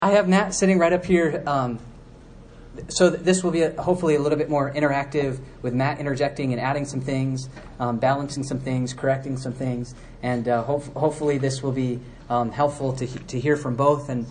I have Matt sitting right up here. So this will be hopefully a little bit more interactive with Matt interjecting and adding some things, balancing some things, correcting some things, and hopefully this will be helpful to hear from both. And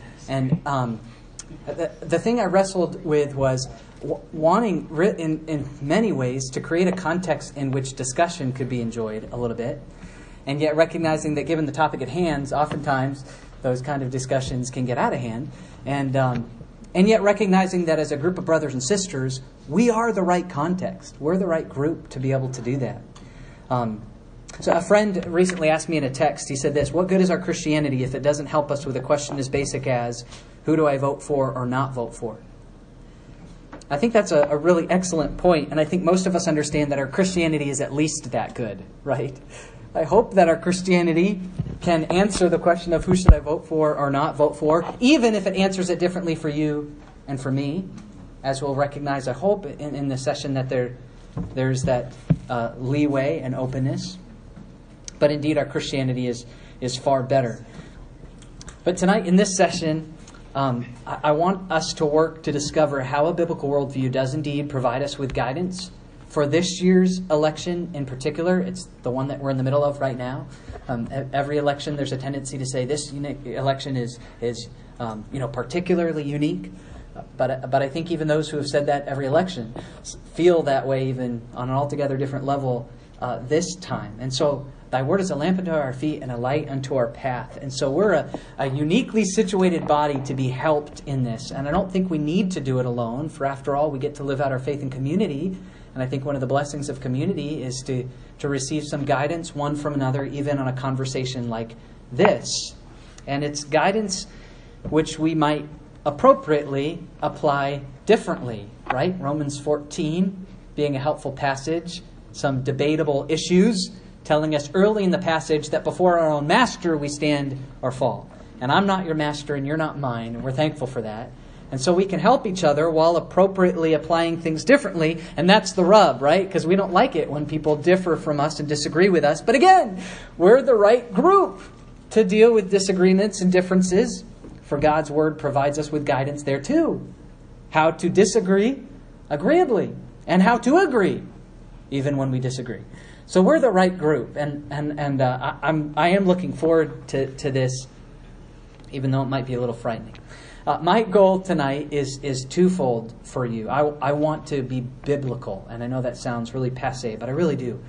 the thing I wrestled with was wanting, in many ways, to create a context in which discussion could be enjoyed a little bit, and yet recognizing that given the topic at hand, oftentimes those kind of discussions can get out of hand, and yet recognizing that as a group of brothers and sisters, we are the right context. We're the right group to be able to do that. So a friend recently asked me in a text, he said this: what good is our Christianity if it doesn't help us with a question as basic as, who do I vote for or not vote for? I think that's a really excellent point, and I think most of us understand that our Christianity is at least that good, right? I hope that our Christianity can answer the question of who should I vote for or not vote for, even if it answers it differently for you and for me, as we'll recognize, I hope, in this session that there's that leeway and openness. But indeed, our Christianity is far better. But tonight, in this session, I want us to work to discover how a biblical worldview does indeed provide us with guidance for this year's election in particular. It's the one that we're in the middle of right now. Every election, there's a tendency to say this election is particularly unique. But I think even those who have said that every election feel that way, even on an altogether different level this time. And so, thy word is a lamp unto our feet and a light unto our path. And so we're a uniquely situated body to be helped in this. And I don't think we need to do it alone, for after all, we get to live out our faith in community. And I think one of the blessings of community is to receive some guidance one from another, even on a conversation like this. And it's guidance which we might appropriately apply differently, right? Romans 14 being a helpful passage, some debatable issues, telling us early in the passage that before our own master we stand or fall. And I'm not your master and you're not mine, and we're thankful for that. And so we can help each other while appropriately applying things differently. And that's the rub, right? Because we don't like it when people differ from us and disagree with us. But again, we're the right group to deal with disagreements and differences. For God's word provides us with guidance there too. How to disagree agreeably. And how to agree even when we disagree. So we're the right group. And I am looking forward to this, even though it might be a little frightening. My goal tonight is twofold for you. I want to be biblical, and I know that sounds really passé, but I really do.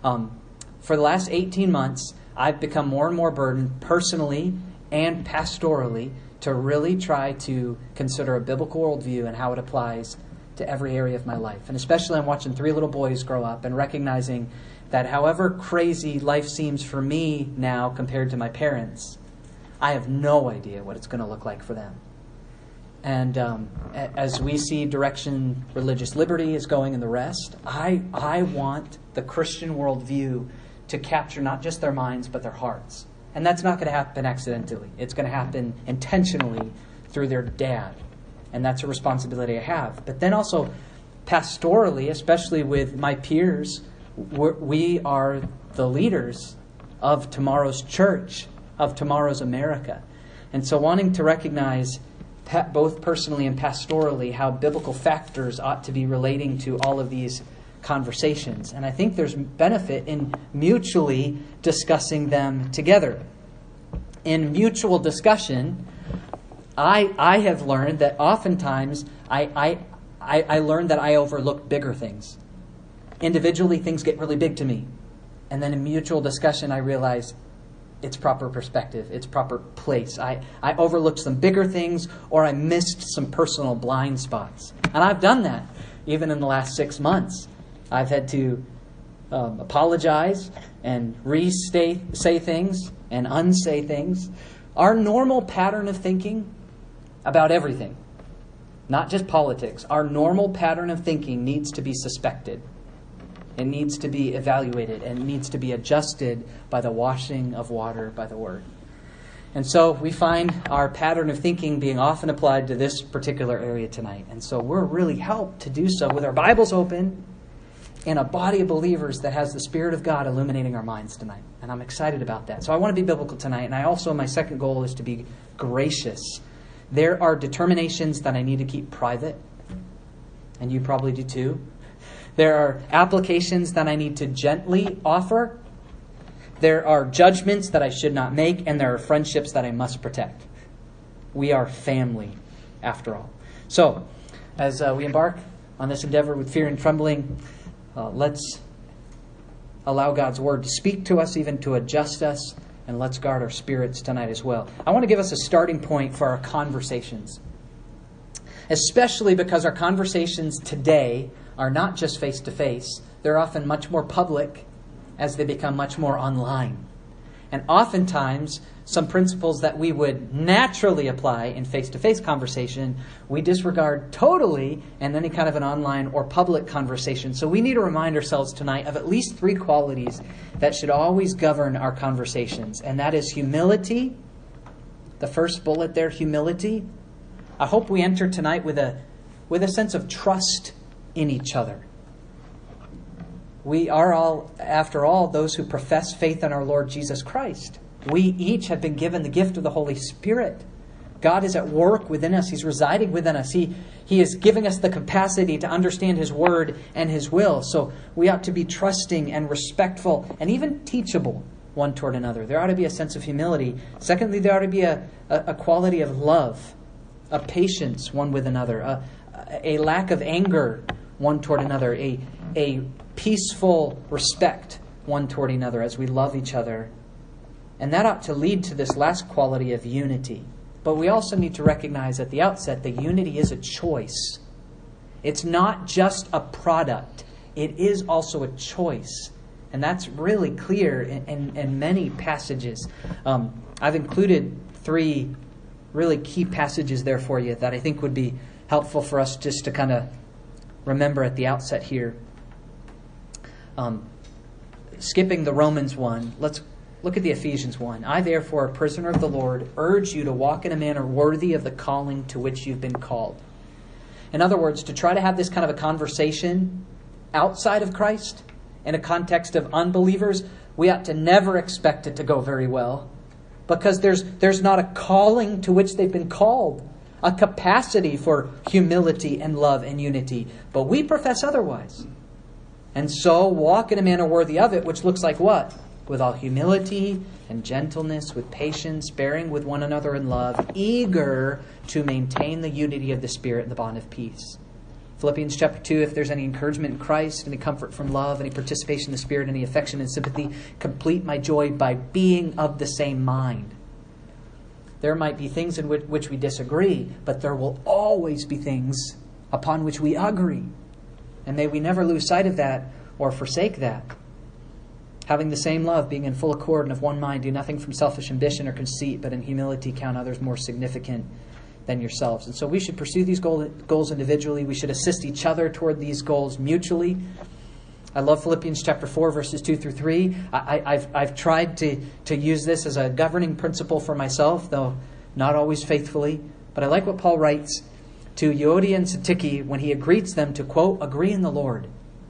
For the last 18 months, I've become more and more burdened personally and pastorally to really try to consider a biblical worldview and how it applies to every area of my life. And especially I'm watching 3 little boys grow up and recognizing that however crazy life seems for me now compared to my parents, I have no idea what it's going to look like for them. And as we see direction religious liberty is going and the rest, I want the Christian worldview to capture not just their minds, but their hearts. And that's not going to happen accidentally. It's going to happen intentionally through their dad. And that's a responsibility I have. But then also pastorally, especially with my peers, we are the leaders of tomorrow's church, of tomorrow's America. And so wanting to recognize both personally and pastorally how biblical factors ought to be relating to all of these conversations. And I think there's benefit in mutually discussing them together. In mutual discussion, I have learned that oftentimes I learned that I overlook bigger things. Individually, things get really big to me. And then in mutual discussion, I realize its proper perspective, its proper place. I overlooked some bigger things, or I missed some personal blind spots. And I've done that even in the last 6 months. I've had to apologize and say things and unsay things. Our normal pattern of thinking about everything, not just politics, our normal pattern of thinking needs to be suspected. It needs to be evaluated, and it needs to be adjusted by the washing of water by the Word. And so we find our pattern of thinking being often applied to this particular area tonight. And so we're really helped to do so with our Bibles open in a body of believers that has the Spirit of God illuminating our minds tonight. And I'm excited about that. So I want to be biblical tonight. And I also, my second goal is to be gracious There are determinations that I need to keep private, and you probably do too. There are applications that I need to gently offer. There are judgments that I should not make, and there are friendships that I must protect. We are family, after all. So, as we embark on this endeavor with fear and trembling, let's allow God's Word to speak to us, even to adjust us, and let's guard our spirits tonight as well. I want to give us a starting point for our conversations, especially because our conversations today are not just face-to-face. They're often much more public as they become much more online. And oftentimes, some principles that we would naturally apply in face-to-face conversation, we disregard totally in any kind of an online or public conversation. So we need to remind ourselves tonight of at least 3 qualities that should always govern our conversations. And that is humility. The first bullet there, humility. I hope we enter tonight with a sense of trust in each other. We are all, after all, those who profess faith in our Lord Jesus Christ. We each have been given the gift of the Holy Spirit. God is at work within us. He's residing within us. He is giving us the capacity to understand His Word and His will. So we ought to be trusting and respectful and even teachable one toward another. There ought to be a sense of humility. Secondly, there ought to be a quality of love, a patience one with another, a lack of anger one toward another, a peaceful respect one toward another as we love each other. And that ought to lead to this last quality of unity. But we also need to recognize at the outset that unity is a choice. It's not just a product. It is also a choice. And that's really clear in many passages. I've included 3 really key passages there for you that I think would be helpful for us just to kind of remember at the outset here. Skipping the Romans 1, let's look at the Ephesians 1. I, therefore, a prisoner of the Lord, urge you to walk in a manner worthy of the calling to which you've been called. In other words, to try to have this kind of a conversation outside of Christ, in a context of unbelievers, we ought to never expect it to go very well, because there's not a calling to which they've been called, a capacity for humility and love and unity. But we profess otherwise. And so walk in a manner worthy of it, which looks like what? With all humility and gentleness, with patience, bearing with one another in love, eager to maintain the unity of the Spirit in the bond of peace. Philippians chapter 2, if there's any encouragement in Christ, any comfort from love, any participation in the Spirit, any affection and sympathy, complete my joy by being of the same mind. There might be things in which we disagree, but there will always be things upon which we agree. And may we never lose sight of that or forsake that. Having the same love, being in full accord and of one mind, do nothing from selfish ambition or conceit, but in humility count others more significant than yourselves. And so we should pursue these goals individually. We should assist each other toward these goals mutually. I love Philippians chapter 4, verses 2 through 3. I've tried to use this as a governing principle for myself, though not always faithfully. But I like what Paul writes to Euodia and Syntyche when he greets them to, quote, agree in the Lord.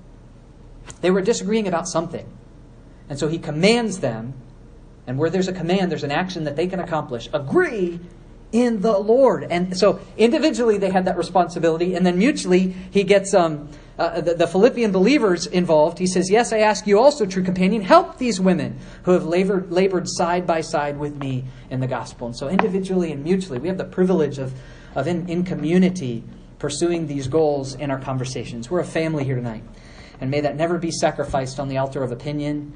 They were disagreeing about something. And so he commands them, and where there's a command, there's an action that they can accomplish. Agree in the Lord. And so individually they had that responsibility, and then mutually he gets the Philippian believers involved. He says, yes, I ask you also, true companion, help these women who have labored side by side with me in the gospel. And so individually and mutually, we have the privilege of in community pursuing these goals in our conversations. We're a family here tonight. And may that never be sacrificed on the altar of opinion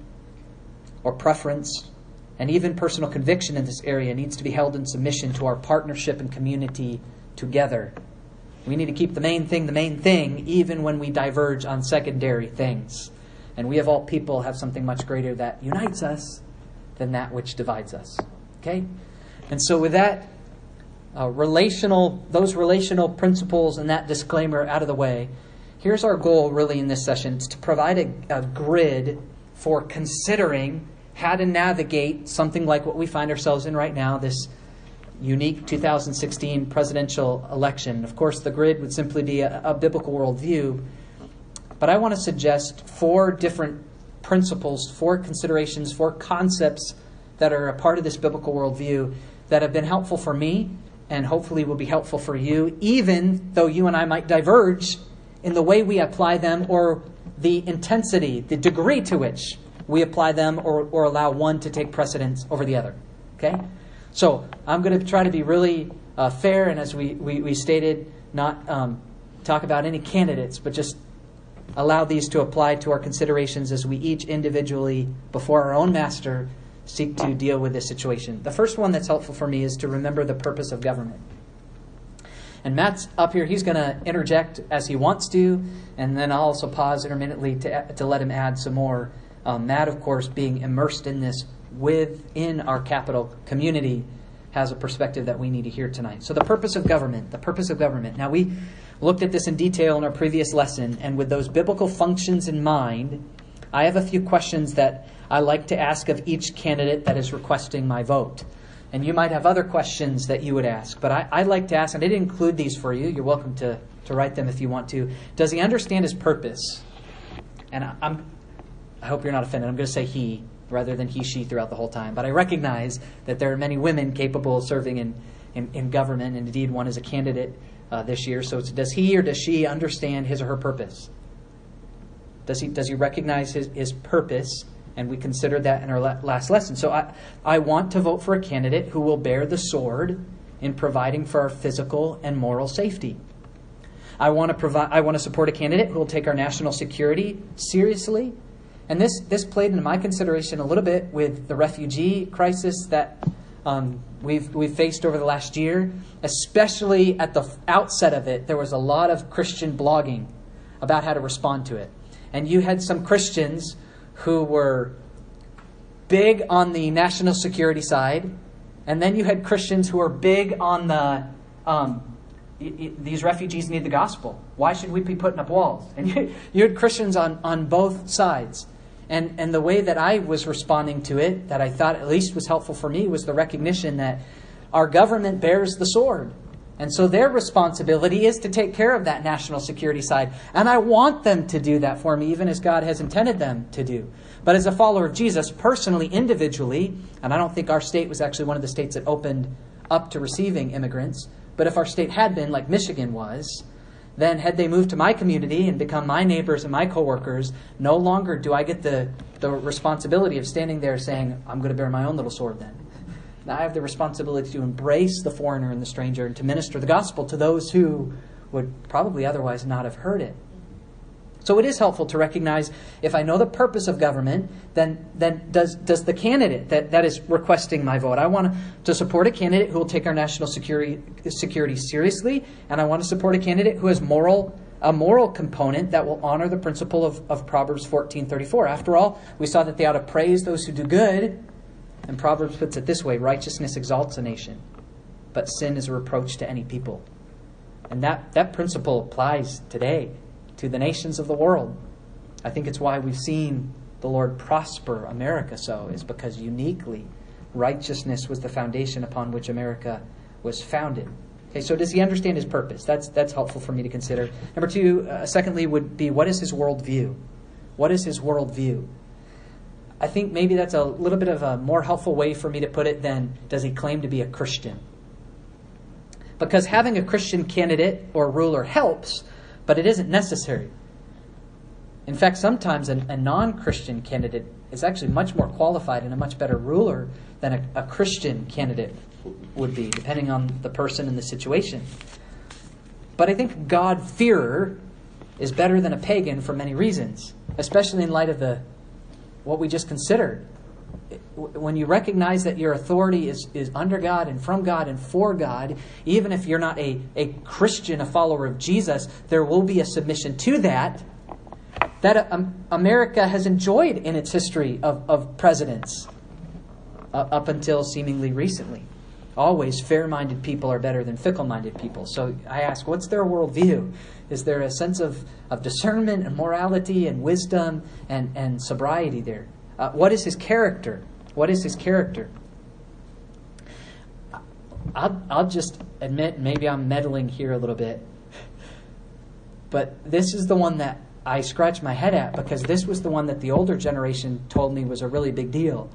or preference. And even personal conviction in this area needs to be held in submission to our partnership and community together. We need to keep the main thing, even when we diverge on secondary things. And we of all people have something much greater that unites us than that which divides us. Okay? And so with that, those relational principles and that disclaimer out of the way, here's our goal really in this session. It's to provide a grid for considering how to navigate something like what we find ourselves in right now, this unique 2016 presidential election. Of course, the grid would simply be a biblical worldview. But I want to suggest 4 different principles, 4 considerations, 4 concepts that are a part of this biblical worldview that have been helpful for me and hopefully will be helpful for you, even though you and I might diverge in the way we apply them or the intensity, the degree to which we apply them or allow one to take precedence over the other. Okay? So I'm going to try to be really fair, and as we stated, not talk about any candidates, but just allow these to apply to our considerations as we each individually, before our own master, seek to deal with this situation. The first one that's helpful for me is to remember the purpose of government. And Matt's up here. He's going to interject as he wants to, and then I'll also pause intermittently to let him add some more. Matt, of course, being immersed in this within our capital community, has a perspective that we need to hear tonight. So the purpose of government. Now, we looked at this in detail in our previous lesson, and with those biblical functions in mind, I have a few questions that I like to ask of each candidate that is requesting my vote. And you might have other questions that you would ask, but I like to ask, and I didn't include these for you. You're welcome to write them if you want to. Does he understand his purpose? And I hope you're not offended. I'm going to say he rather than he, she throughout the whole time. But I recognize that there are many women capable of serving in government, and indeed one is a candidate this year. So does he or does she understand his or her purpose? Does he recognize his purpose? And we considered that in our last lesson. So I want to vote for a candidate who will bear the sword in providing for our physical and moral safety. I want to support a candidate who will take our national security seriously. And this played into my consideration a little bit with the refugee crisis that we've faced over the last year. Especially at the outset of it, there was a lot of Christian blogging about how to respond to it. And you had some Christians who were big on the national security side, and then you had Christians who were big on the these refugees need the gospel. Why should we be putting up walls? And you had Christians on both sides. And the way that I was responding to it, that I thought at least was helpful for me, was the recognition that our government bears the sword. And so their responsibility is to take care of that national security side. And I want them to do that for me, even as God has intended them to do. But as a follower of Jesus, personally, individually, and I don't think our state was actually one of the states that opened up to receiving immigrants, but if our state had been, like Michigan was, then had they moved to my community and become my neighbors and my coworkers, no longer do I get the responsibility of standing there saying, I'm going to bear my own little sword then. Now I have the responsibility to embrace the foreigner and the stranger and to minister the gospel to those who would probably otherwise not have heard it. So it is helpful to recognize, if I know the purpose of government, then does the candidate that is requesting my vote, I want to support a candidate who will take our national security seriously, and I want to support a candidate who has a moral component that will honor the principle of Proverbs 14:34. After all, we saw that they ought to praise those who do good, and Proverbs puts it this way: righteousness exalts a nation, but sin is a reproach to any people. And that principle applies today to the nations of the world. I think it's why we've seen the Lord prosper America so, is because uniquely righteousness was the foundation upon which America was founded. Okay, so does he understand his purpose? That's helpful for me to consider. Number two, secondly, would be, what is his worldview? What is his worldview? I think maybe that's a little bit of a more helpful way for me to put it than, does he claim to be a Christian? Because having a Christian candidate or ruler helps, but it isn't necessary. In fact, sometimes a non-Christian candidate is actually much more qualified and a much better ruler than a Christian candidate would be, depending on the person and the situation. But I think God-fearer is better than a pagan for many reasons, especially in light of what we just considered. When you recognize that your authority is under God and from God and for God, even if you're not a Christian, a follower of Jesus, there will be a submission to that America has enjoyed in its history of presidents up until seemingly recently. Always fair-minded people are better than fickle-minded people. So I ask, what's their worldview? Is there a sense of discernment and morality and wisdom and sobriety there? What is his character? What is his character? I'll just admit, maybe I'm meddling here a little bit, but this is the one that I scratch my head at, because this was the one that the older generation told me was a really big deal.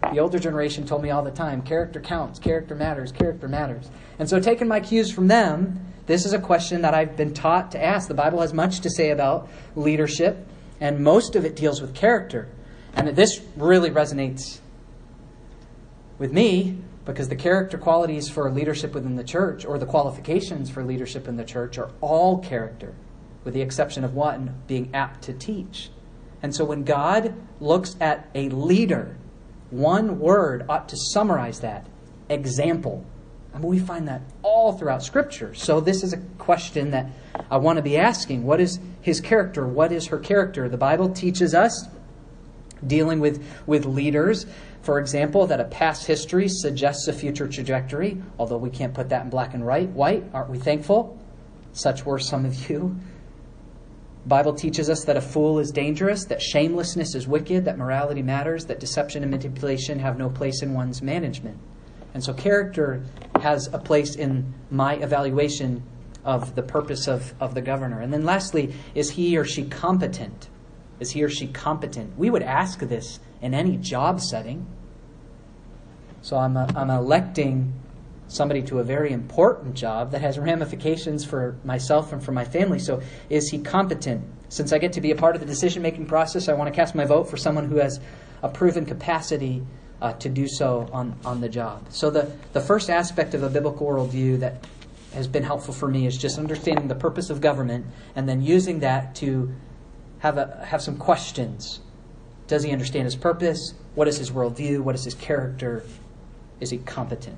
The older generation told me all the time, character counts, character matters, character matters. And so taking my cues from them, this is a question that I've been taught to ask. The Bible has much to say about leadership, and most of it deals with character. And this really resonates with me, because the character qualities for leadership within the church, or the qualifications for leadership in the church, are all character, with the exception of one, being apt to teach. And so when God looks at a leader, one word ought to summarize that: example. I mean, we find that all throughout Scripture. So this is a question that I want to be asking. What is his character? What is her character? The Bible teaches us, dealing with leaders, for example, that a past history suggests a future trajectory, although we can't put that in black and white. Aren't we thankful? Such were some of you. The Bible teaches us that a fool is dangerous, that shamelessness is wicked, that morality matters, that deception and manipulation have no place in one's management. And so character has a place in my evaluation of the purpose of the governor. And then lastly, is he or she competent? Is he or she competent? We would ask this in any job setting. So I'm electing somebody to a very important job that has ramifications for myself and for my family. So is he competent? Since I get to be a part of the decision-making process, I want to cast my vote for someone who has a proven capacity to do so on the job. So the first aspect of a biblical worldview that has been helpful for me is just understanding the purpose of government, and then using that to have some questions. Does he understand his purpose? What is his worldview? What is his character? Is he competent?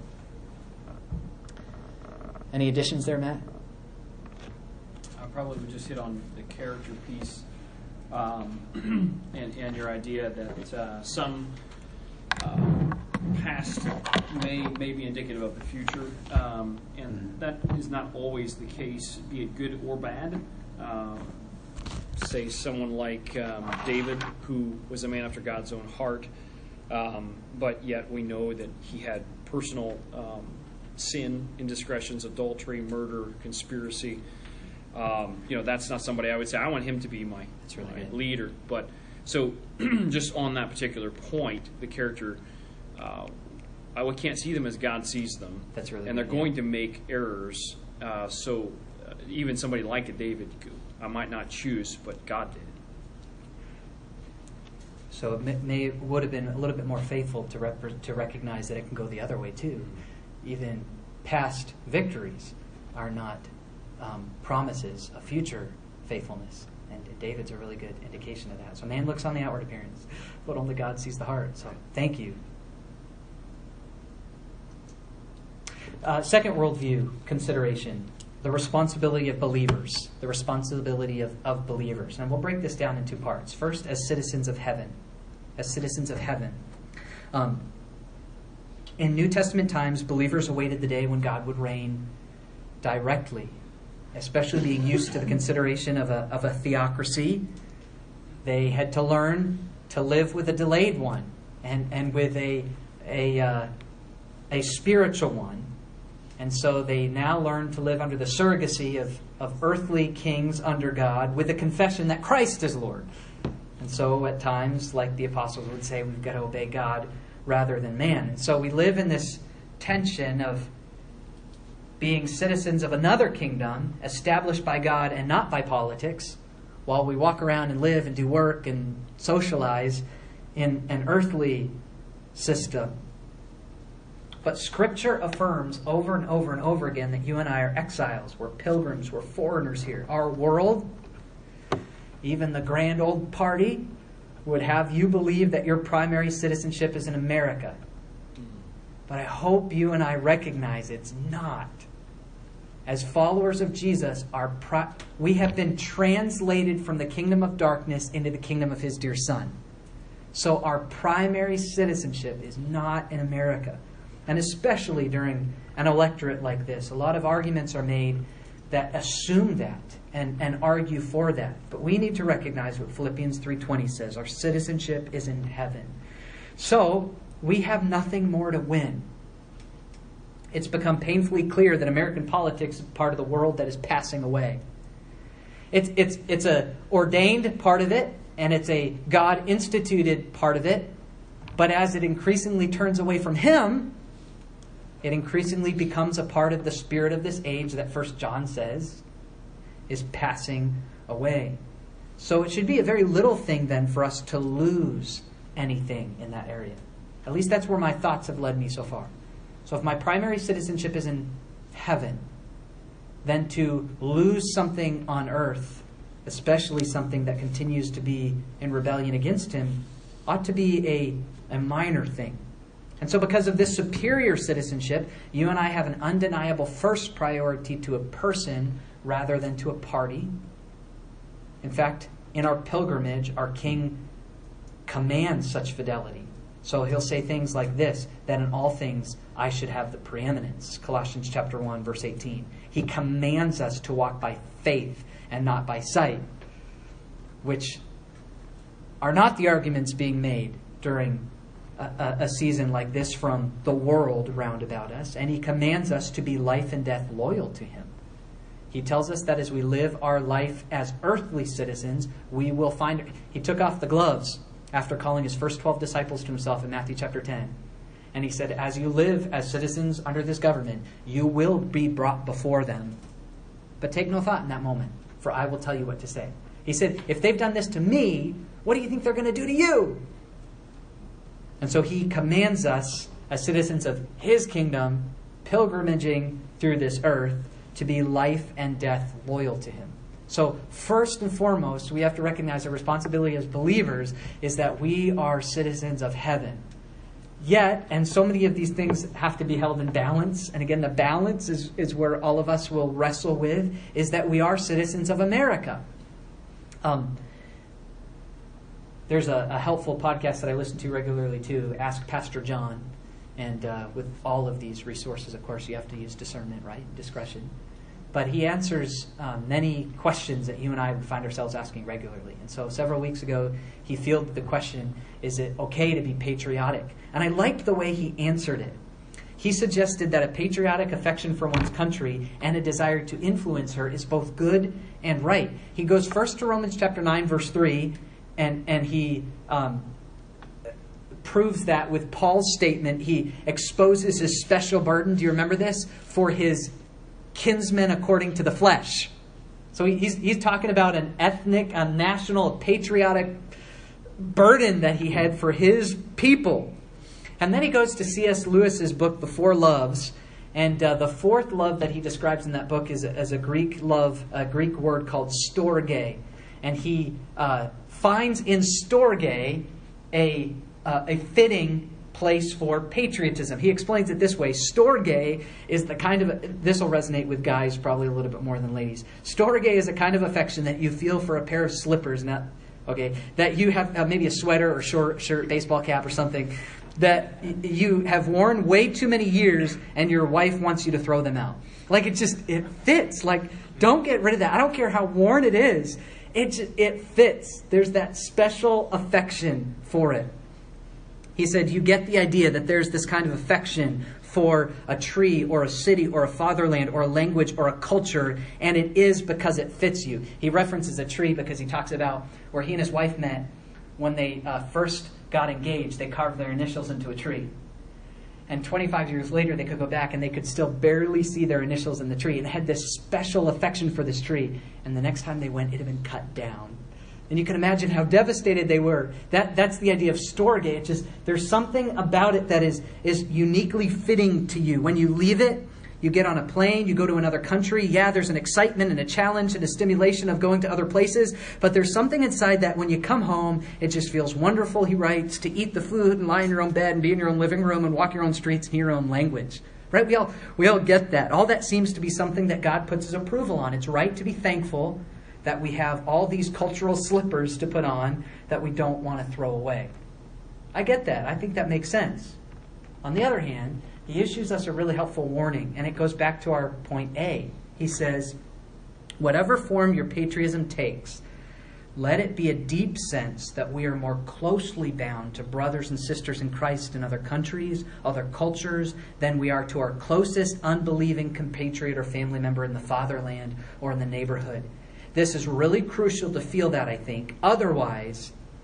Any additions there, Matt? I probably would just hit on the character piece, and your idea that some past may be indicative of the future, and that is not always the case, be it good or bad. Say someone like David, who was a man after God's own heart, but yet we know that he had personal sin, indiscretions, adultery, murder, conspiracy. That's not somebody I would say I want him to be my leader. But so just on that particular point, the character, I can't see them as God sees them. That's really and they're going to make errors. So even somebody like a David, I might not choose, but God did. So it would have been a little bit more faithful to recognize that it can go the other way too. Even past victories are not promises of future faithfulness. And David's a really good indication of that. So man looks on the outward appearance, but only God sees the heart. So thank you. Second worldview consideration: the responsibility of believers. The responsibility of believers. And we'll break this down in two parts. First, as citizens of heaven. As citizens of heaven. In New Testament times, believers awaited the day when God would reign directly, especially being used to the consideration of a theocracy. They had to learn to live with a delayed one and with a spiritual one. And so they now learn to live under the surrogacy of earthly kings under God, with the confession that Christ is Lord. And so at times, like the apostles would say, we've got to obey God rather than man. And so we live in this tension of being citizens of another kingdom established by God and not by politics, while we walk around and live and do work and socialize in an earthly system. But Scripture affirms over and over and over again that you and I are exiles. We're pilgrims. We're foreigners here. Our world, even the grand old party, would have you believe that your primary citizenship is in America. But I hope you and I recognize it's not. As followers of Jesus, we have been translated from the kingdom of darkness into the kingdom of His dear Son. So our primary citizenship is not in America. And especially during an electorate like this, a lot of arguments are made that assume that and argue for that. But we need to recognize what Philippians 3:20 says. Our citizenship is in heaven. So we have nothing more to win. It's become painfully clear that American politics is part of the world that is passing away. It's a ordained part of it, and it's a God-instituted part of it. But as it increasingly turns away from Him, it increasingly becomes a part of the spirit of this age that 1 John says is passing away. So it should be a very little thing then for us to lose anything in that area. At least that's where my thoughts have led me so far. So if my primary citizenship is in heaven, then to lose something on earth, especially something that continues to be in rebellion against Him, ought to be a minor thing. And so because of this superior citizenship, you and I have an undeniable first priority to a person rather than to a party. In fact, in our pilgrimage, our King commands such fidelity. So He'll say things like this, that in all things I should have the preeminence. Colossians chapter 1, verse 18. He commands us to walk by faith and not by sight, which are not the arguments being made during a season like this from the world round about us. And He commands us to be life and death loyal to Him. He tells us that as we live our life as earthly citizens, we will find... He took off the gloves after calling His first 12 disciples to Himself in Matthew chapter 10. And He said, as you live as citizens under this government, you will be brought before them. But take no thought in that moment, for I will tell you what to say. He said, if they've done this to me, what do you think they're going to do to you? And so He commands us, as citizens of His kingdom, pilgrimaging through this earth, to be life and death loyal to Him. So first and foremost, we have to recognize our responsibility as believers is that we are citizens of heaven. Yet, and so many of these things have to be held in balance, and again, the balance is where all of us will wrestle with, is that we are citizens of America. There's a helpful podcast that I listen to regularly too, Ask Pastor John. And with all of these resources, of course, you have to use discernment, right? Discretion. But he answers many questions that you and I would find ourselves asking regularly. And so several weeks ago, he fielded the question, is it okay to be patriotic? And I liked the way he answered it. He suggested that a patriotic affection for one's country and a desire to influence her is both good and right. He goes first to Romans chapter 9, verse 3, and he proves that with Paul's statement. He exposes his special burden, do you remember this? For his kinsmen according to the flesh. So he's talking about an ethnic, a national, a patriotic burden that he had for his people. And then he goes to C.S. Lewis's book, The Four Loves. And the fourth love that he describes in that book is as a Greek love, a Greek word called storge. And he finds in storge a fitting place for patriotism. He explains it this way. Storge is the kind of... This will resonate with guys probably a little bit more than ladies. Storge is a kind of affection that you feel for a pair of slippers, that you have maybe a sweater or short shirt, baseball cap or something, that you have worn way too many years and your wife wants you to throw them out. Like it fits. Like, don't get rid of that. I don't care how worn it is. It fits. There's that special affection for it. He said, you get the idea that there's this kind of affection for a tree or a city or a fatherland or a language or a culture, and it is because it fits you. He references a tree because he talks about where he and his wife met when they first got engaged. They carved their initials into a tree. And 25 years later, they could go back and they could still barely see their initials in the tree. And they had this special affection for this tree. And the next time they went, it had been cut down. And you can imagine how devastated they were. That's the idea of storge. It's just, there's something about it that is uniquely fitting to you. When you leave it, you get on a plane, you go to another country. Yeah, there's an excitement and a challenge and a stimulation of going to other places. But there's something inside that when you come home, it just feels wonderful, he writes, to eat the food and lie in your own bed and be in your own living room and walk your own streets and hear your own language. Right? We all get that. All that seems to be something that God puts his approval on. It's right to be thankful that we have all these cultural slippers to put on that we don't want to throw away. I get that. I think that makes sense. On the other hand, he issues us a really helpful warning, and it goes back to our point A. He says, whatever form your patriotism takes, let it be a deep sense that we are more closely bound to brothers and sisters in Christ in other countries, other cultures, than we are to our closest unbelieving compatriot or family member in the fatherland or in the neighborhood. This is really crucial to feel that, I think. Otherwise,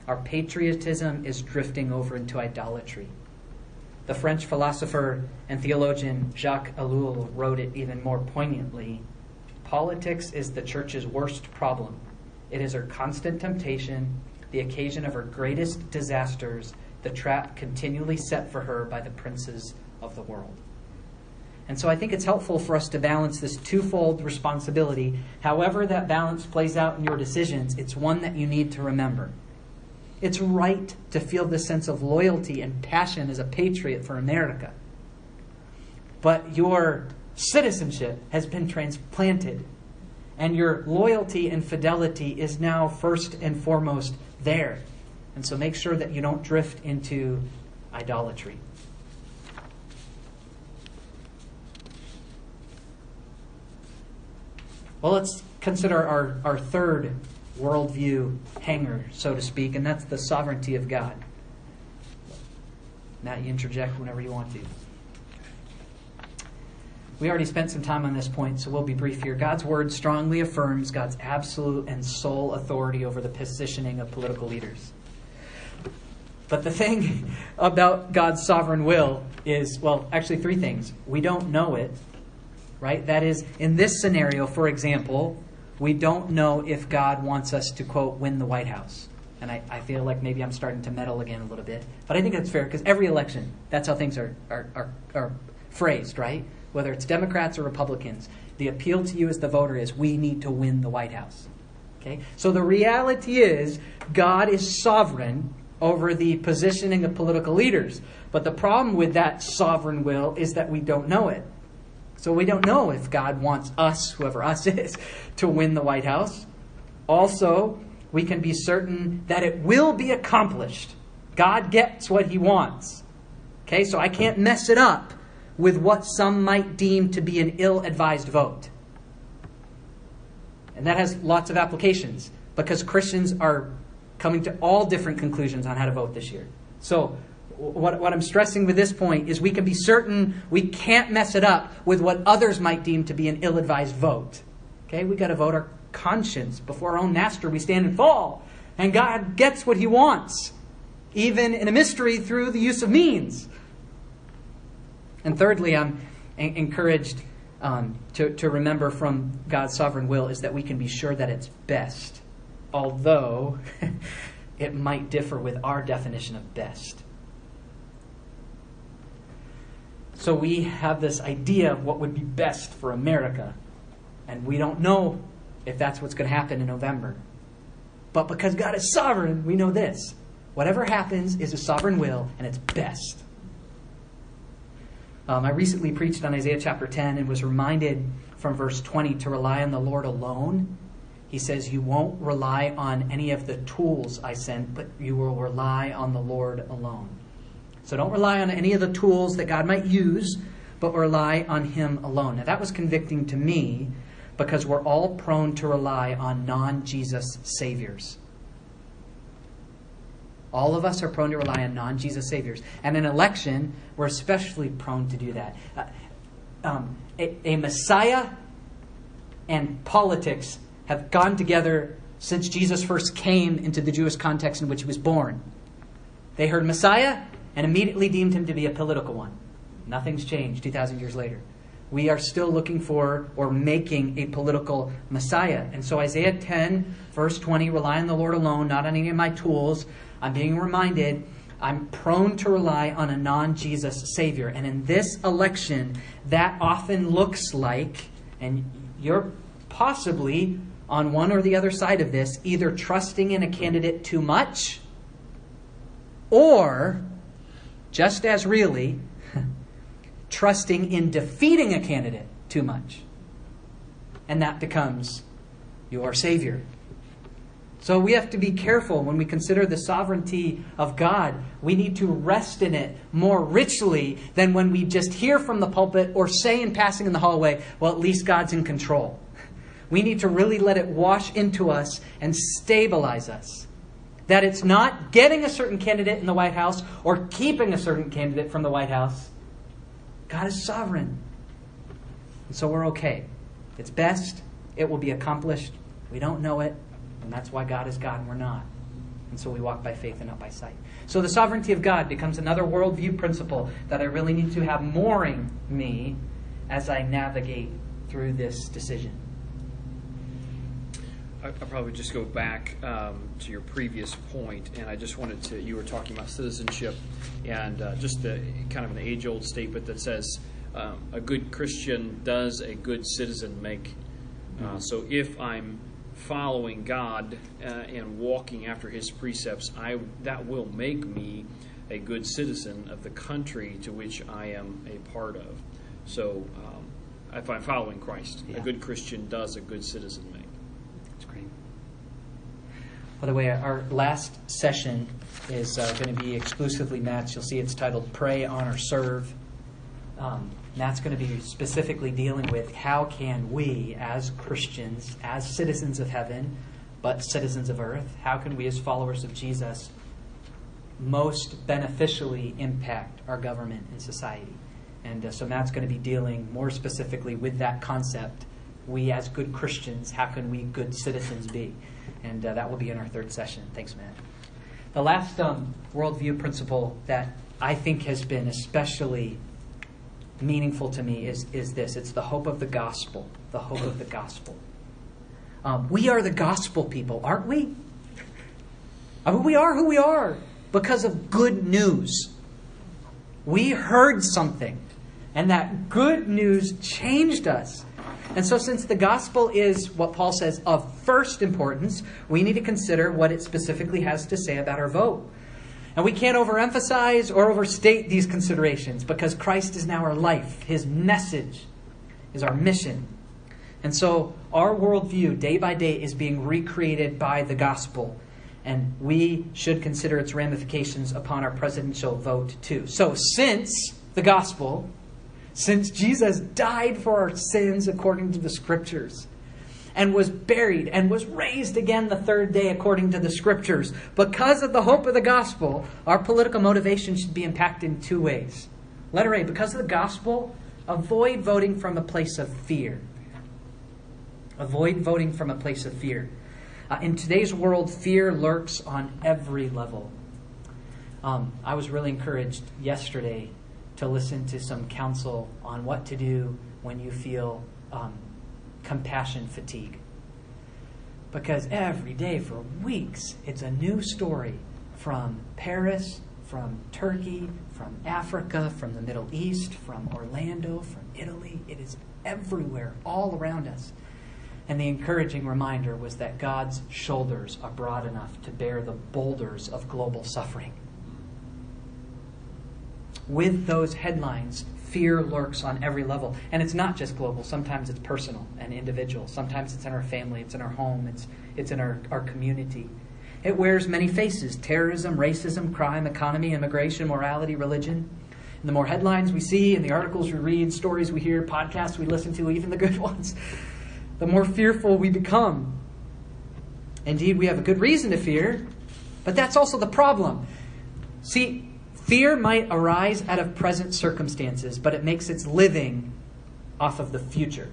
Our patriotism is drifting over into idolatry. The French philosopher and theologian Jacques Ellul wrote it even more poignantly. Politics is the church's worst problem. It is her constant temptation, the occasion of her greatest disasters, the trap continually set for her by the princes of the world. And so I think it's helpful for us to balance this twofold responsibility. However that balance plays out in your decisions, it's one that you need to remember. It's right to feel this sense of loyalty and passion as a patriot for America. But your citizenship has been transplanted, and your loyalty and fidelity is now first and foremost there. And so make sure that you don't drift into idolatry. Well, let's consider our third worldview hanger, so to speak, and that's the sovereignty of God. Matt, you interject whenever you want to. We already spent some time on this point, so we'll be brief here. God's word strongly affirms God's absolute and sole authority over the positioning of political leaders. But the thing about God's sovereign will is, well, actually three things. We don't know it, right? That is, in this scenario, for example, we don't know if God wants us to, quote, win the White House. And I feel like maybe I'm starting to meddle again a little bit. But I think that's fair, because every election, that's how things are phrased, right? Whether it's Democrats or Republicans, the appeal to you as the voter is, we need to win the White House. Okay? So the reality is, God is sovereign over the positioning of political leaders. But the problem with that sovereign will is that we don't know it. So we don't know if God wants us, whoever us is, to win the White House. Also, we can be certain that it will be accomplished. God gets what he wants. Okay, so I can't mess it up with what some might deem to be an ill-advised vote. And that has lots of applications, because Christians are coming to all different conclusions on how to vote this year. So what I'm stressing with this point is we can be certain we can't mess it up with what others might deem to be an ill-advised vote. Okay, we got to vote our conscience. Before our own master we stand and fall. And God gets what he wants, even in a mystery through the use of means. And thirdly, I'm encouraged to remember from God's sovereign will is that we can be sure that it's best, although it might differ with our definition of best. So we have this idea of what would be best for America, and we don't know if that's what's going to happen in November. But because God is sovereign, we know this. Whatever happens is a sovereign will, and it's best. I recently preached on Isaiah chapter 10 and was reminded from verse 20 to rely on the Lord alone. He says, you won't rely on any of the tools I sent, but you will rely on the Lord alone. So don't rely on any of the tools that God might use, but rely on him alone. Now that was convicting to me because we're all prone to rely on non-Jesus saviors. All of us are prone to rely on non-Jesus saviors. And in election, we're especially prone to do that. A Messiah and politics have gone together since Jesus first came into the Jewish context in which he was born. They heard Messiah and immediately deemed him to be a political one. Nothing's changed 2,000 years later. We are still looking for or making a political Messiah. And so Isaiah 10, verse 20, rely on the Lord alone, not on any of my tools. I'm being reminded I'm prone to rely on a non-Jesus Savior. And in this election, that often looks like, and you're possibly on one or the other side of this, either trusting in a candidate too much, or, just as really, trusting in defeating a candidate too much. And that becomes your Savior. So we have to be careful when we consider the sovereignty of God. We need to rest in it more richly than when we just hear from the pulpit or say in passing in the hallway, well, at least God's in control. We need to really let it wash into us and stabilize us. That it's not getting a certain candidate in the White House or keeping a certain candidate from the White House. God is sovereign. And so we're okay. It's best. It will be accomplished. We don't know it. And that's why God is God and we're not. And so we walk by faith and not by sight. So the sovereignty of God becomes another worldview principle that I really need to have mooring me as I navigate through this decision. I'll probably just go back to your previous point, and I just wanted to, you were talking about citizenship, and just the kind of an age-old statement that says, a good Christian does a good citizen make. So if I'm following God and walking after His precepts, that will make me a good citizen of the country to which I am a part of. So if I'm following Christ, a good Christian does a good citizen make. That's great. By the way, our last session is going to be exclusively Matt's. You'll see it's titled Pray, Honor, Serve. That's going to be specifically dealing with how can we as Christians, as citizens of heaven, but citizens of earth, how can we as followers of Jesus most beneficially impact our government and society? And so Matt's going to be dealing more specifically with that concept. We as good Christians, how can we good citizens be? And that will be in our third session. Thanks, Matt. The last worldview principle that I think has been especially meaningful to me is this. It's the hope of the gospel. The hope of the gospel. We are the gospel people, aren't we? We are who we are because of good news. We heard something, and that good news changed us. And so since the gospel is what Paul says of first importance, we need to consider what it specifically has to say about our vote. And we can't overemphasize or overstate these considerations because Christ is now our life. His message is our mission. And so our worldview, day by day, is being recreated by the gospel. And we should consider its ramifications upon our presidential vote too. So since the gospel, since Jesus died for our sins according to the Scriptures, and was buried and was raised again the third day according to the Scriptures, because of the hope of the gospel, our political motivation should be impacted in two ways. Letter A, because of the gospel, avoid voting from a place of fear. Avoid voting from a place of fear. In today's world, fear lurks on every level. I was really encouraged yesterday to listen to some counsel on what to do when you feel compassion fatigue. Because every day for weeks, it's a new story from Paris, from Turkey, from Africa, from the Middle East, from Orlando, from Italy. It is everywhere, all around us. And the encouraging reminder was that God's shoulders are broad enough to bear the boulders of global suffering. With those headlines, fear lurks on every level. And it's not just global. Sometimes it's personal and individual. Sometimes it's in our family. It's in our home. It's in our community. It wears many faces. Terrorism, racism, crime, economy, immigration, morality, religion. And the more headlines we see and the articles we read, stories we hear, podcasts we listen to, even the good ones, the more fearful we become. Indeed, we have a good reason to fear, but that's also the problem. See, fear might arise out of present circumstances, but it makes its living off of the future.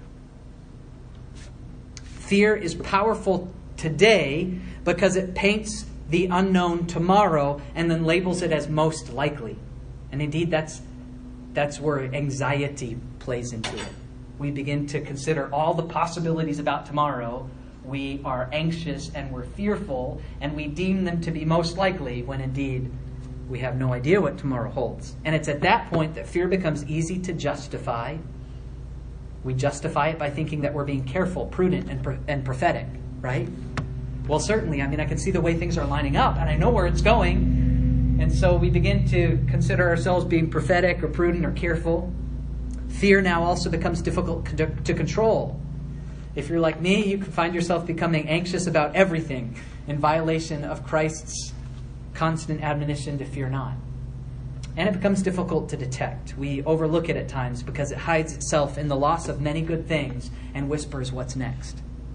Fear is powerful today because it paints the unknown tomorrow and then labels it as most likely. And indeed, that's where anxiety plays into it. We begin to consider all the possibilities about tomorrow. We are anxious and we're fearful, and we deem them to be most likely when indeed we have no idea what tomorrow holds. And it's at that point that fear becomes easy to justify. We justify it by thinking that we're being careful, prudent, and prophetic, right? Well, certainly, I can see the way things are lining up, and I know where it's going. And so we begin to consider ourselves being prophetic or prudent or careful. Fear now also becomes difficult to control. If you're like me, you can find yourself becoming anxious about everything in violation of Christ's constant admonition to fear not. And it becomes difficult to detect. We overlook it at times because it hides itself in the loss of many good things and whispers what's next.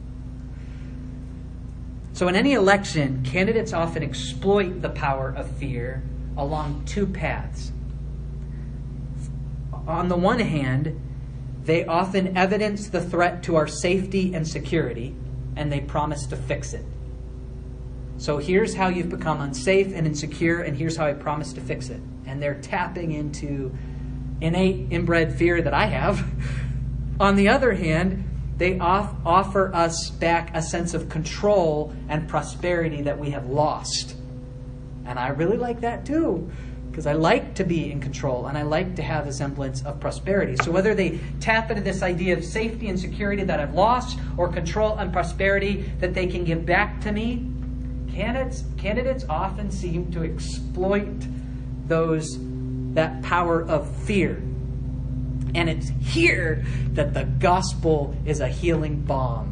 So in any election, candidates often exploit the power of fear along two paths. On the one hand, they often evidence the threat to our safety and security, and they promise to fix it. So here's how you've become unsafe and insecure, and here's how I promise to fix it. And they're tapping into innate, inbred fear that I have. On the other hand, they offer us back a sense of control and prosperity that we have lost. And I really like that too, because I like to be in control and I like to have a semblance of prosperity. So whether they tap into this idea of safety and security that I've lost, or control and prosperity that they can give back to me, candidates often seem to exploit that power of fear. And it's here that the gospel is a healing balm.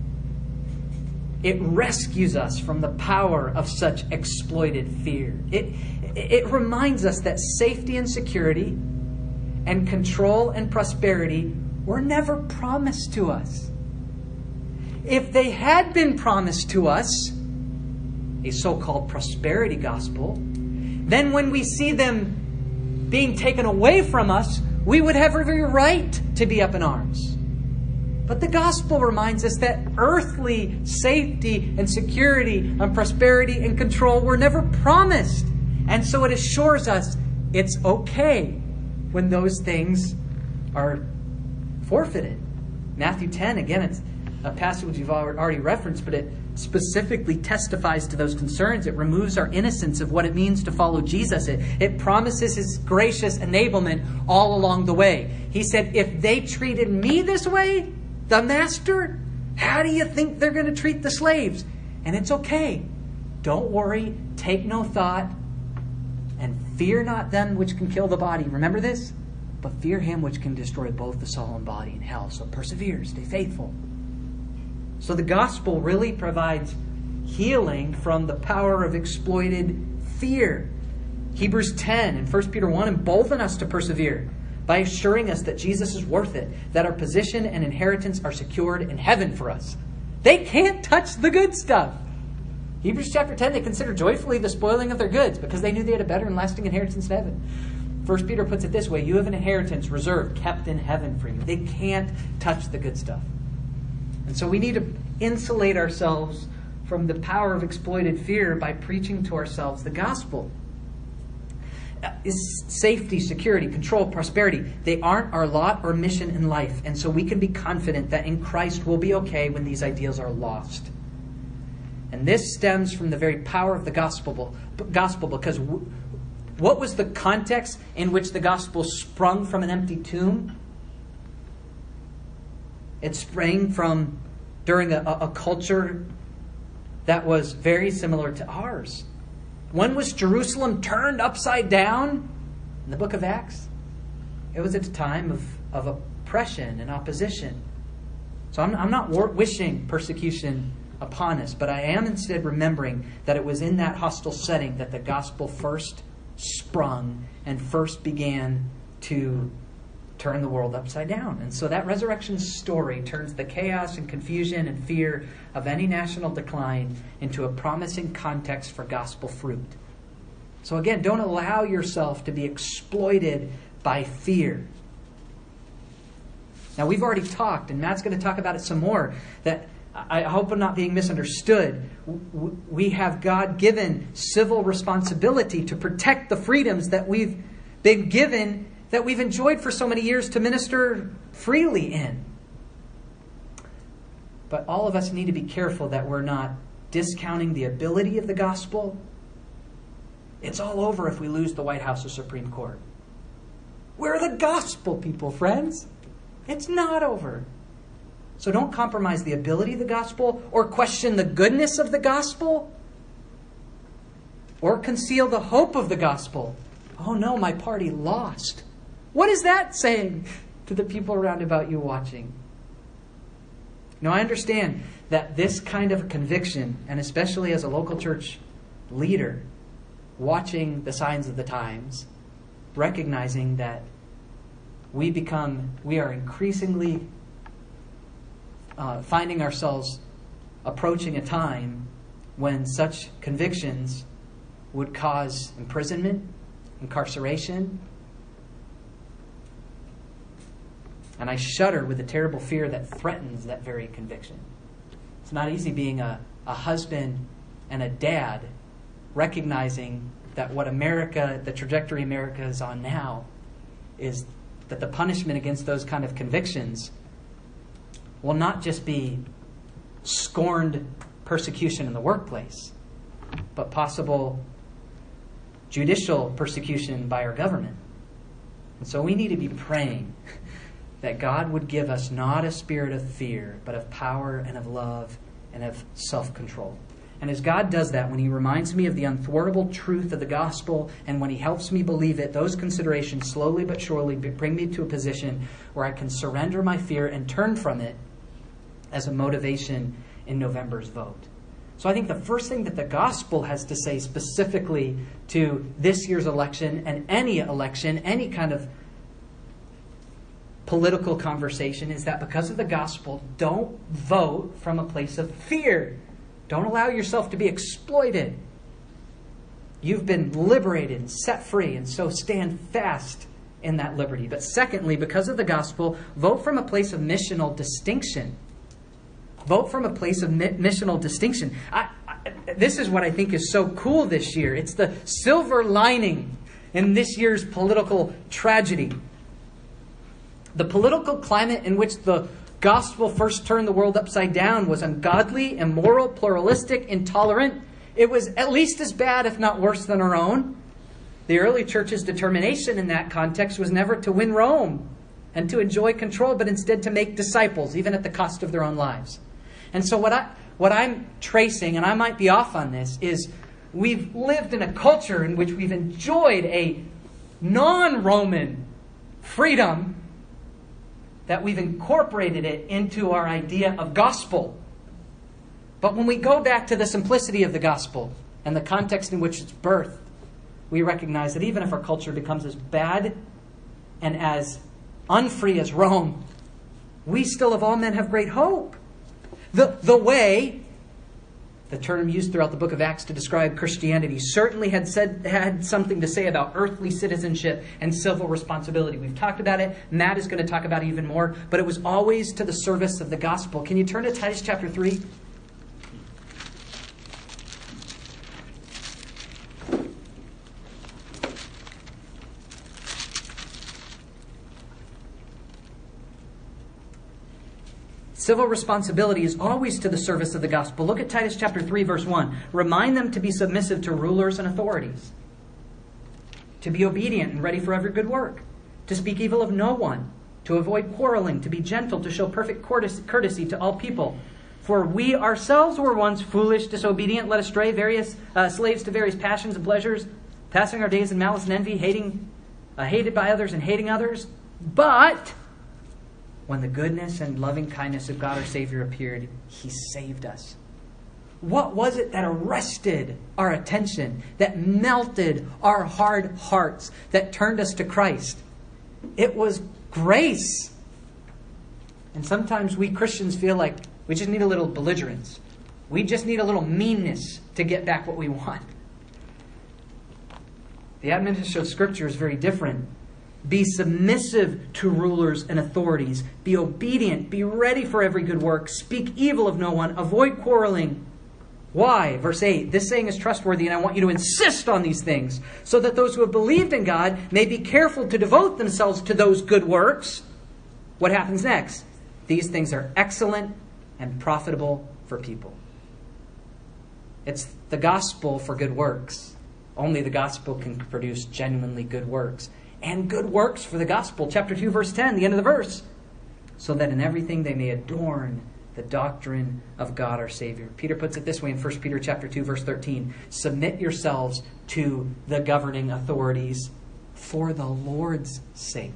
It rescues us from the power of such exploited fear. It reminds us that safety and security and control and prosperity were never promised to us. If they had been promised to us, a so-called prosperity gospel, then when we see them being taken away from us, we would have every right to be up in arms. But the gospel reminds us that earthly safety and security and prosperity and control were never promised. And so it assures us it's okay when those things are forfeited. Matthew 10, again, it's a passage you've already referenced, but it specifically testifies to those concerns. It removes our innocence of what it means to follow Jesus. It promises his gracious enablement all along the way. He said, if they treated me this way, the master, how do you think they're going to treat the slaves? And it's okay. Don't worry. Take no thought. And fear not them which can kill the body. Remember this? But fear him which can destroy both the soul and body in hell. So persevere. Stay faithful. So the gospel really provides healing from the power of exploited fear. Hebrews 10 and 1 Peter 1 embolden us to persevere by assuring us that Jesus is worth it, that our position and inheritance are secured in heaven for us. They can't touch the good stuff. Hebrews chapter 10, they consider joyfully the spoiling of their goods because they knew they had a better and lasting inheritance in heaven. 1 Peter puts it this way, you have an inheritance reserved, kept in heaven for you. They can't touch the good stuff. And so we need to insulate ourselves from the power of exploited fear by preaching to ourselves the gospel. Safety, security, control, prosperity, they aren't our lot or mission in life. And so we can be confident that in Christ we'll be okay when these ideals are lost. And this stems from the very power of the gospel because what was the context in which the gospel sprung from an empty tomb? It sprang from during a culture that was very similar to ours. When was Jerusalem turned upside down? In the book of Acts. It was at a time of oppression and opposition. So I'm not wishing persecution upon us, but I am instead remembering that it was in that hostile setting that the gospel first sprung and first began to turn the world upside down. And so that resurrection story turns the chaos and confusion and fear of any national decline into a promising context for gospel fruit. So again, don't allow yourself to be exploited by fear. Now we've already talked, and Matt's going to talk about it some more, that I hope I'm not being misunderstood. We have God-given civil responsibility to protect the freedoms that we've been given, that we've enjoyed for so many years to minister freely in. But all of us need to be careful that we're not discounting the ability of the gospel. It's all over if we lose the White House or Supreme Court. We're the gospel people, friends. It's not over. So don't compromise the ability of the gospel or question the goodness of the gospel or conceal the hope of the gospel. Oh no, my party lost. What is that saying to the people around about you watching? Now, I understand that this kind of conviction, and especially as a local church leader, watching the signs of the times, recognizing that we are increasingly finding ourselves approaching a time when such convictions would cause imprisonment, incarceration. And I shudder with the terrible fear that threatens that very conviction. It's not easy being a husband and a dad recognizing that what America, the trajectory America is on now, is that the punishment against those kind of convictions will not just be scorned persecution in the workplace, but possible judicial persecution by our government. And so we need to be praying that God would give us not a spirit of fear, but of power and of love and of self-control. And as God does that, when He reminds me of the unthwartable truth of the gospel, and when He helps me believe it, those considerations slowly but surely bring me to a position where I can surrender my fear and turn from it as a motivation in November's vote. So I think the first thing that the gospel has to say specifically to this year's election and any election, any kind of political conversation, is that because of the gospel, don't vote from a place of fear. Don't allow yourself to be exploited. You've been liberated and set free, and so stand fast in that liberty. But secondly, because of the gospel, vote from a place of missional distinction. Vote from a place of missional distinction. This is what I think is so cool this year. It's the silver lining in this year's political tragedy. The political climate in which the gospel first turned the world upside down was ungodly, immoral, pluralistic, intolerant. It was at least as bad, if not worse, than our own. The early church's determination in that context was never to win Rome and to enjoy control, but instead to make disciples, even at the cost of their own lives. And so what I'm tracing, and I might be off on this, is we've lived in a culture in which we've enjoyed a non-Roman freedom, that we've incorporated it into our idea of gospel. But when we go back to the simplicity of the gospel and the context in which it's birthed, we recognize that even if our culture becomes as bad and as unfree as Rome, we still of all men have great hope. The way, the term used throughout the book of Acts to describe Christianity, certainly had something to say about earthly citizenship and civil responsibility. We've talked about it. Matt is going to talk about it even more. But it was always to the service of the gospel. Can you turn to Titus chapter 3? Civil responsibility is always to the service of the gospel. Look at Titus chapter 3, verse 1. Remind them to be submissive to rulers and authorities, to be obedient and ready for every good work, to speak evil of no one, to avoid quarreling, to be gentle, to show perfect courtesy to all people. For we ourselves were once foolish, disobedient, led astray, slaves to various passions and pleasures, passing our days in malice and envy, hated by others and hating others. But when the goodness and loving kindness of God our Savior appeared, He saved us. What was it that arrested our attention, that melted our hard hearts, that turned us to Christ? It was grace. And sometimes we Christians feel like we just need a little belligerence. We just need a little meanness to get back what we want. The admonition of Scripture is very different. Be submissive to rulers and authorities. Be obedient. Be ready for every good work. Speak evil of no one. Avoid quarreling. Why? Verse 8, this saying is trustworthy, and I want you to insist on these things, so that those who have believed in God may be careful to devote themselves to those good works. What happens next? These things are excellent and profitable for people. It's the gospel for good works. Only the gospel can produce genuinely good works. And good works for the gospel. Chapter 2, verse 10, the end of the verse. So that in everything they may adorn the doctrine of God our Savior. Peter puts it this way in 1 Peter chapter 2, verse 13. Submit yourselves to the governing authorities for the Lord's sake.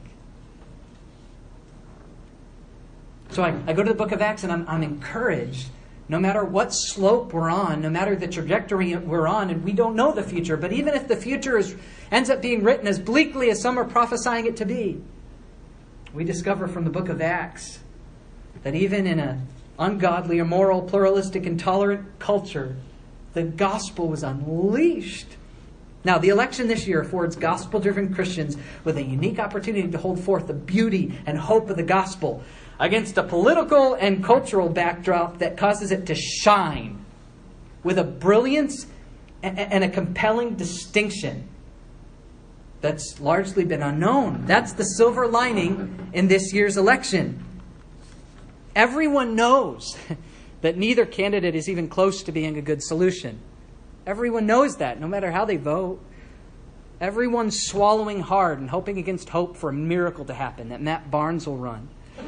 So I go to the book of Acts and I'm encouraged. No matter what slope we're on, no matter the trajectory we're on, and we don't know the future, but even if the future ends up being written as bleakly as some are prophesying it to be, we discover from the book of Acts that even in an ungodly, immoral, pluralistic, intolerant culture, the gospel was unleashed. Now, the election this year affords gospel-driven Christians with a unique opportunity to hold forth the beauty and hope of the gospel against a political and cultural backdrop that causes it to shine with a brilliance and a compelling distinction that's largely been unknown. That's the silver lining in this year's election. Everyone knows that neither candidate is even close to being a good solution. Everyone knows that, no matter how they vote. Everyone's swallowing hard and hoping against hope for a miracle to happen, that Matt Barnes will run.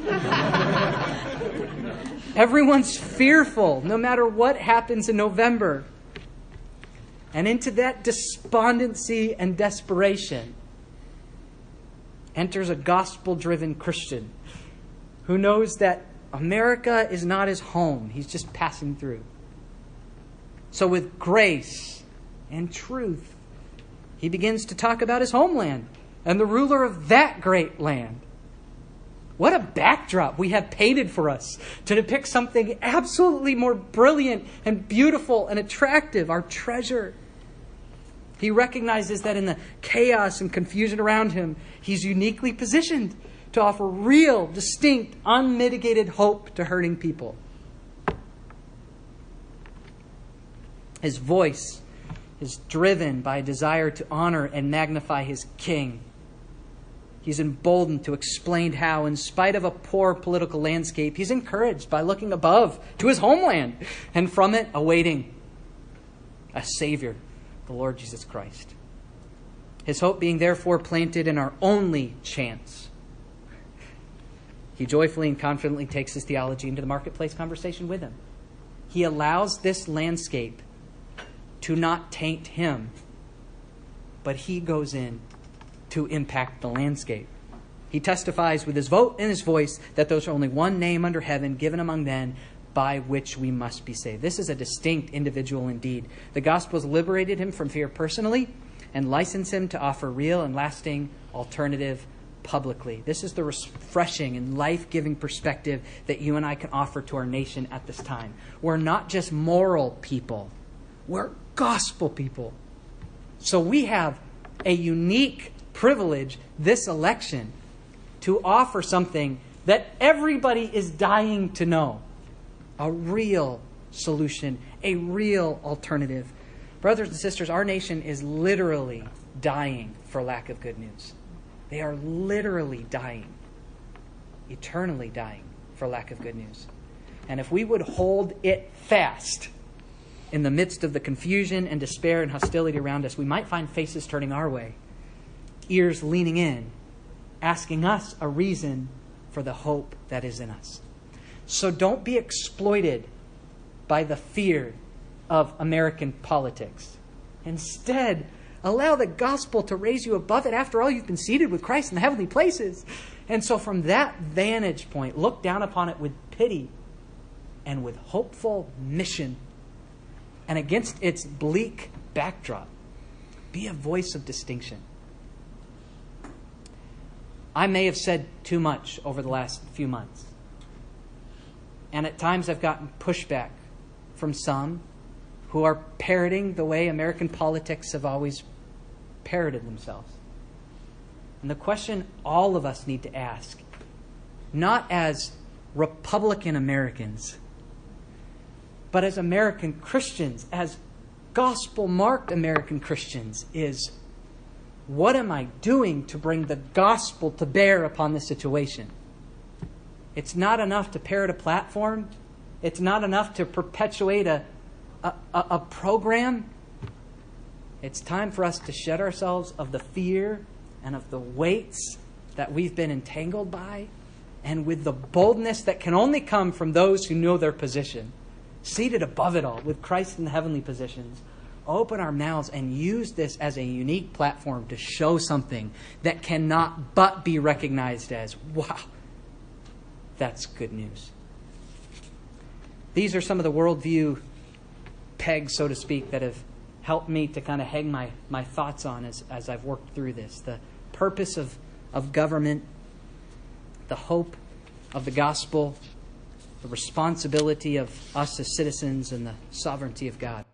Everyone's fearful, no matter what happens in November. And into that despondency and desperation enters a gospel-driven Christian who knows that America is not his home. He's just passing through. So with grace and truth, he begins to talk about his homeland and the ruler of that great land. What a backdrop we have painted for us to depict something absolutely more brilliant and beautiful and attractive, our treasure. He recognizes that in the chaos and confusion around him, he's uniquely positioned to offer real, distinct, unmitigated hope to hurting people. His voice is driven by a desire to honor and magnify his king. He's emboldened to explain how, in spite of a poor political landscape, he's encouraged by looking above to his homeland and from it awaiting a Savior, the Lord Jesus Christ. His hope being therefore planted in our only chance. He joyfully and confidently takes his theology into the marketplace conversation with him. He allows this landscape to not taint him, but he goes in to impact the landscape. He testifies with his vote and his voice that there's only one name under heaven given among men by which we must be saved. This is a distinct individual indeed. The gospel has liberated him from fear personally and licensed him to offer real and lasting alternative publicly. This is the refreshing and life-giving perspective that you and I can offer to our nation at this time. We're not just moral people. We're gospel people. So we have a unique privilege this election to offer something that everybody is dying to know. A real solution, a real alternative. Brothers and sisters, our nation is literally dying for lack of good news. They are literally dying, eternally dying for lack of good news. And if we would hold it fast in the midst of the confusion and despair and hostility around us, we might find faces turning our way, ears leaning in, asking us a reason for the hope that is in us. So don't be exploited by the fear of American politics. Instead, allow the gospel to raise you above it. After all, you've been seated with Christ in the heavenly places. And so from that vantage point, look down upon it with pity and with hopeful mission. And against its bleak backdrop, be a voice of distinction. I may have said too much over the last few months. And at times I've gotten pushback from some who are parroting the way American politics have always parroted themselves. And the question all of us need to ask, not as Republican Americans, but as American Christians, as gospel-marked American Christians, is what am I doing to bring the gospel to bear upon this situation? It's not enough to parrot a platform. It's not enough to perpetuate a program. It's time for us to shed ourselves of the fear and of the weights that we've been entangled by, and with the boldness that can only come from those who know their position, seated above it all with Christ in the heavenly positions, open our mouths and use this as a unique platform to show something that cannot but be recognized as, wow, that's good news. These are some of the worldview pegs, so to speak, that have helped me to kind of hang my thoughts on as I've worked through this. The purpose of government, the hope of the gospel, the responsibility of us as citizens, and the sovereignty of God.